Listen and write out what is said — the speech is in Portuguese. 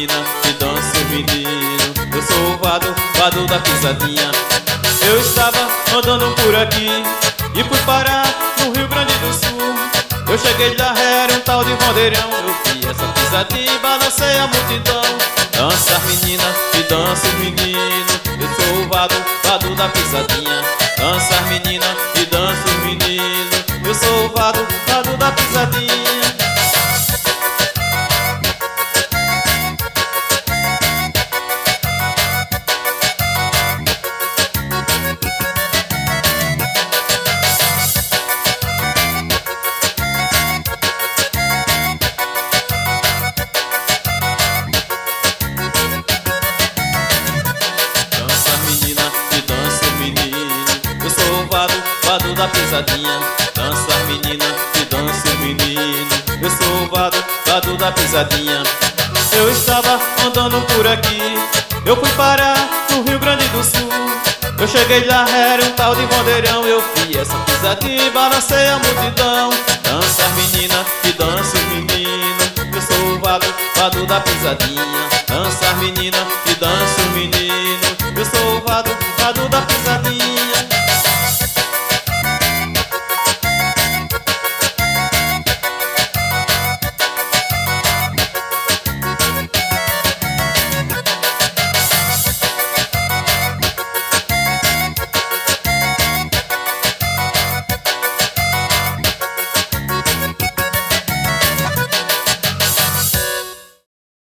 menina e dança o menino. Eu sou o vado, vado da pisadinha. Eu estava andando por aqui e fui parar no Rio Grande do Sul. Eu cheguei lá, era um tal de Vandeirão. Eu vi essa pisadinha e balancei a multidão. Dança menina e dança o menino. Eu sou o vado, vado da pisadinha. Dança menina e dança o menino. Eu sou o vado, vado da pisadinha. Vado da pisadinha, dança menina e dança o menino. Eu sou o vado, vado da pisadinha. Eu estava andando por aqui, eu fui parar no Rio Grande do Sul. Eu cheguei lá, era um tal de Vandeirão. Eu vi essa pisadinha e balancei a multidão. Dança menina e dança o menino. Eu sou o vado, vado da pisadinha. Dança menina e dança o menino. Eu sou o vado, vado da pisadinha.